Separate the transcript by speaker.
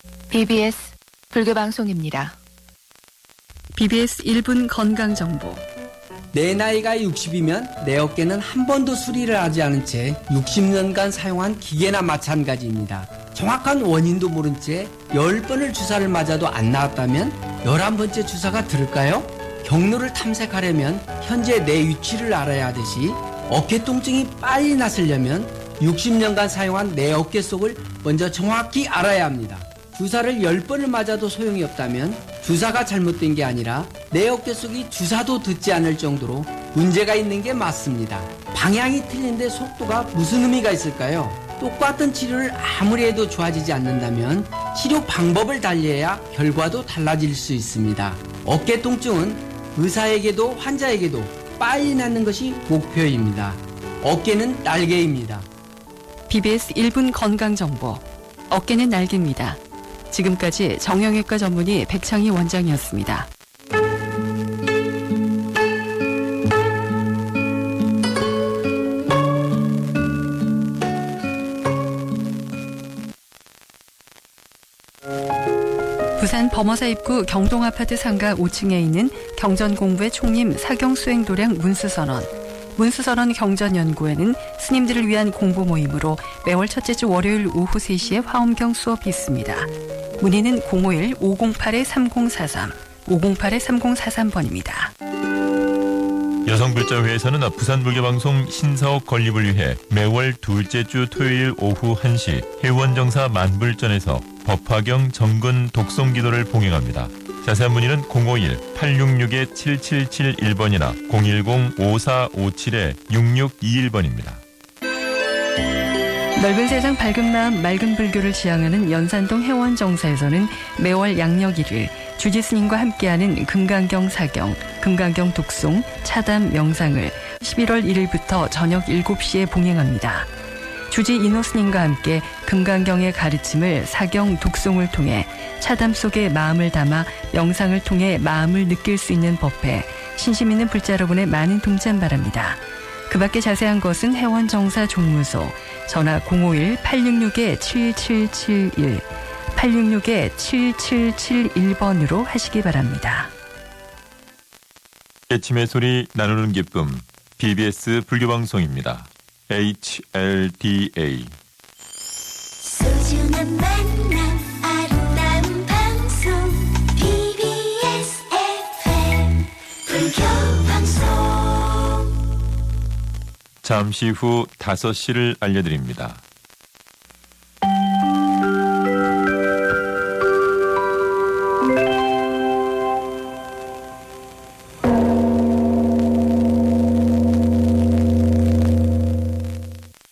Speaker 1: BBS 불교방송입니다.
Speaker 2: BBS 1분 건강정보.
Speaker 3: 내 나이가 60이면 내 어깨는 한 번도 수리를 하지 않은 채 60년간 사용한 기계나 마찬가지입니다. 정확한 원인도 모른 채 10번을 주사를 맞아도 안 나았다면 11번째 주사가 들을까요? 경로를 탐색하려면 현재 내 위치를 알아야 하듯이 어깨 통증이 빨리 낫으려면 60년간 사용한 내 어깨 속을 먼저 정확히 알아야 합니다. 주사를 10번을 맞아도 소용이 없다면 주사가 잘못된 게 아니라 내 어깨 속이 주사도 듣지 않을 정도로 문제가 있는 게 맞습니다. 방향이 틀린데 속도가 무슨 의미가 있을까요? 똑같은 치료를 아무리 해도 좋아지지 않는다면 치료 방법을 달리해야 결과도 달라질 수 있습니다. 어깨 통증은 의사에게도 환자에게도 빨리 낫는 것이 목표입니다. 어깨는 날개입니다.
Speaker 2: BBS 1분 건강정보. 어깨는 날개입니다. 지금까지 정형외과 전문의 백창희 원장이었습니다. 부산 범어사 입구 경동아파트 상가 5층에 있는 경전공부의 총림 사경수행도량 문수선언. 문수선언 경전연구회는 스님들을 위한 공부 모임으로 매월 첫째 주 월요일 오후 3시에 화엄경 수업이 있습니다. 문의는 051-508-3043, 508-3043번입니다.
Speaker 4: 여성불자회에서는 부산 불교방송 신사옥 건립을 위해 매월 둘째 주 토요일 오후 1시 회원정사 만불전에서 법화경 정근 독송기도를 봉행합니다. 자세한 문의는 051-866-7771번이나 010-5457-6621번입니다.
Speaker 2: 넓은 세상 밝은 마음 맑은 불교를 지향하는 연산동 회원정사에서는 매월 양력 1일 주지스님과 함께하는 금강경 사경, 금강경 독송, 차담 명상을 11월 1일부터 저녁 7시에 봉행합니다. 주지 이노스님과 함께 금강경의 가르침을 사경 독송을 통해 차담 속에 마음을 담아 명상을 통해 마음을 느낄 수 있는 법회, 신심 있는 불자 여러분의 많은 동참 바랍니다. 그 밖에 자세한 것은 회원정사 종무소, 전화 051-866-7771, 866-7771번으로 하시기 바랍니다.
Speaker 4: 깨침의 소리 나누는 기쁨, BBS 불교방송입니다. HLDA.
Speaker 5: 소중한 만남 아름다운 방송 BBS FM 불교방송.
Speaker 4: 잠시 후 5시를 알려드립니다.